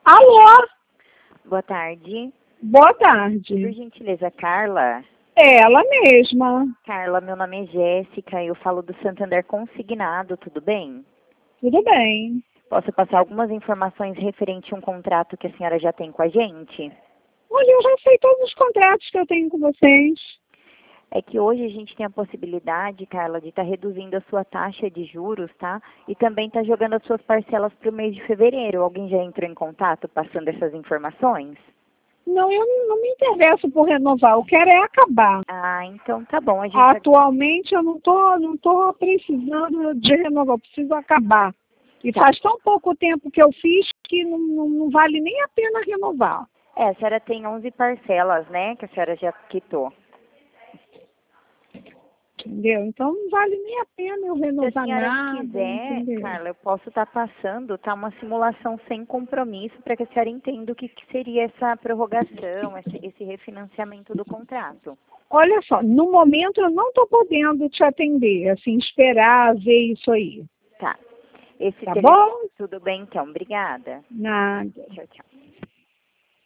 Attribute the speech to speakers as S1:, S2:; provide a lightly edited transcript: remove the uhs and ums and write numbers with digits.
S1: Alô?
S2: Boa tarde.
S1: Boa
S2: Por
S1: tarde.
S2: gentileza, Carla.
S1: É ela mesma.
S2: Carla, meu nome é Jéssica, eu falo do Santander Consignado, tudo bem?
S1: Tudo bem.
S2: Posso passar algumas informações referente a um contrato que a senhora já tem com a gente?
S1: Olha, eu já sei todos os contratos que eu tenho com vocês.
S2: É que hoje a gente tem a possibilidade, Carla, de estar reduzindo a sua taxa de juros, tá? E também tá jogando as suas parcelas para o mês de fevereiro. Alguém já entrou em contato passando essas informações?
S1: Não, eu não me interesso por renovar, eu quero é acabar.
S2: Ah, então tá bom, a gente...
S1: Atualmente eu não tô precisando de renovar, eu preciso acabar. E
S2: Tá.
S1: faz tão pouco tempo que eu fiz que não vale nem a pena renovar.
S2: É, a senhora tem 11 parcelas, né, que a senhora já quitou.
S1: Entendeu? Então não vale nem a pena eu
S2: Se a
S1: renovar
S2: senhora
S1: nada,
S2: quiser,
S1: entendeu?
S2: Carla, eu posso estar passando, tá, uma simulação sem compromisso para que a senhora entenda o que seria essa prorrogação, esse refinanciamento do contrato.
S1: Olha só, no momento eu não estou podendo te atender, assim, esperar ver isso aí.
S2: Tá. Esse
S1: Tá
S2: telefone,
S1: bom?
S2: tudo bem então, obrigada.
S1: Nada.
S2: Tchau, tchau.